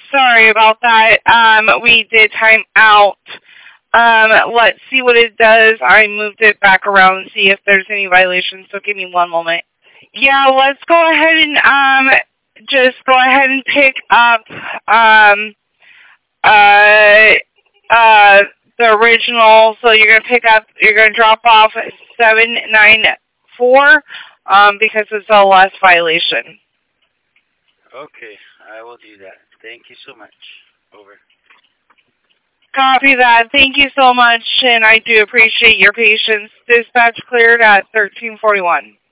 Sorry about that. We did time out. Let's see what it does. I moved it back around and see if there's any violations. So give me one moment. Yeah, let's go ahead and just go ahead and pick up uh uh the original. So you're gonna drop off 794 because it's a last violation. Okay, I will do that. Thank you so much. Over. Copy that. Thank you so much, and I do appreciate your patience. Dispatch cleared at 1341.